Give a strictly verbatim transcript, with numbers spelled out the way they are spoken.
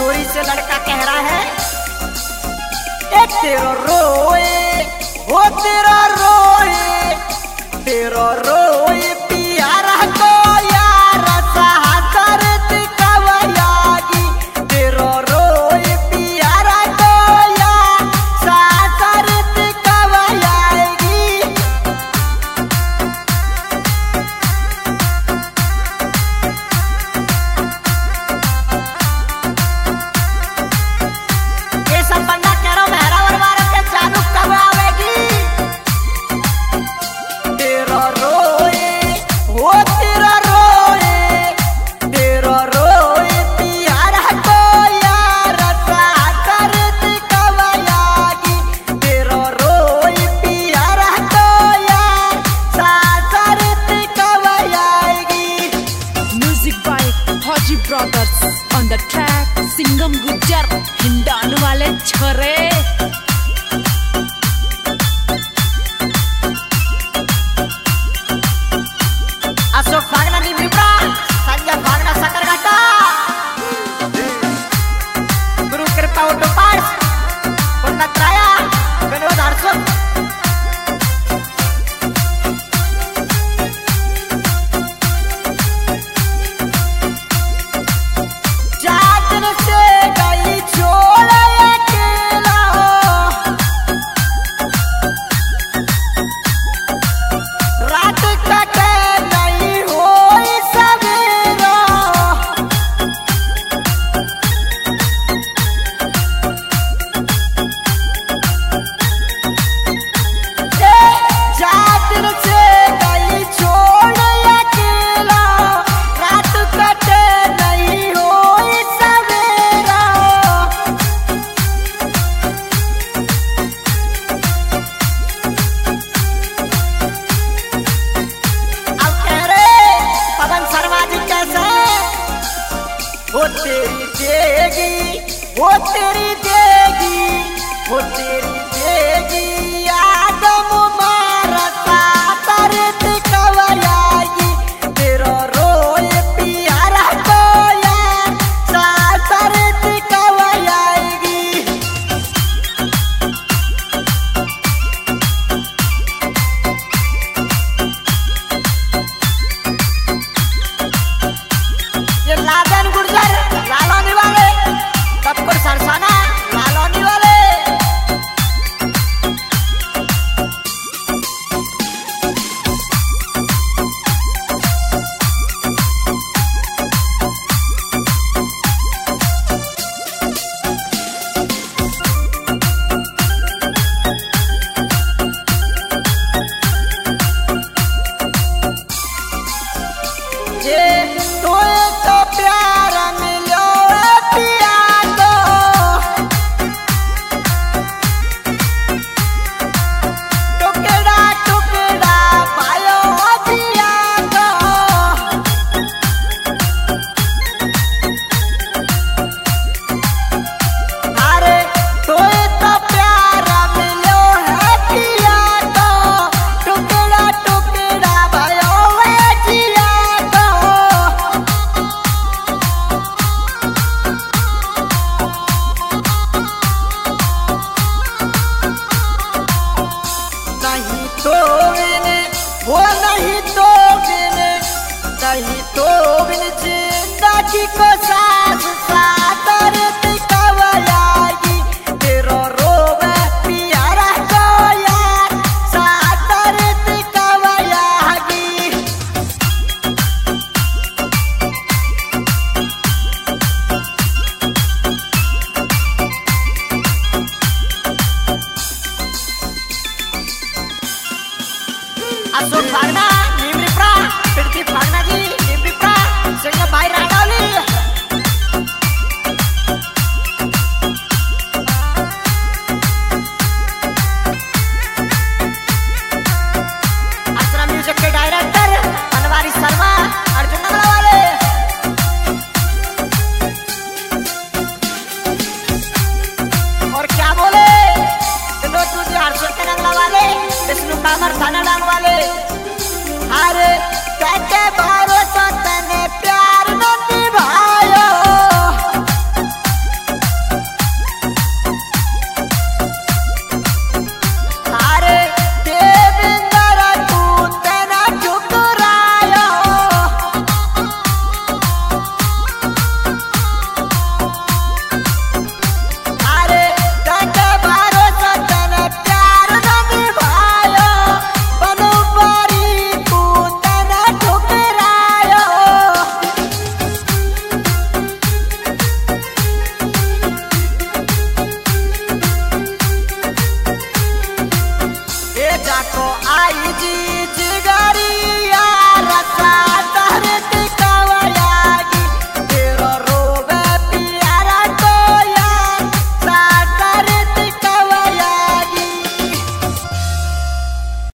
छोरी से लड़का कह रहा है, ए तेरा रोए वो तेरा रोए तेरा रोए पियारा को यार सहसरत कवयागी, तेरा रोए पियारा को यार सहसरत कवयागी। ये सब बंदा कह रहा हूँ मेहरा वरवार के चालू कब आवेगी। तेरा रोए वो तेरा रोए तेरा रोए पियारा को यार सहसरत कवयागी, तेरा रोए पियारा को यार सहसरत कवयागी। Music by Haji Brothers on the track Singham Gujar हिंडान वाले छोरे। अशोक फागना निमरिपड़ा, संजय फागना सकरघाटा, गुरु कृपा ऑटो पार्ट्स, पुन्नत्राया, विनोद हर्षद। चार दिन से गई छोड़ अकेला, रात कटे नहीं होई सवेरा, ए चार दिन से गई छोड़ अकेला, रात कटे नहीं होई सवेरा। अब कह रहे पवन शर्मा जी कैसे, वो तेरी देगी वो तेरी देगी वो तेरी देगी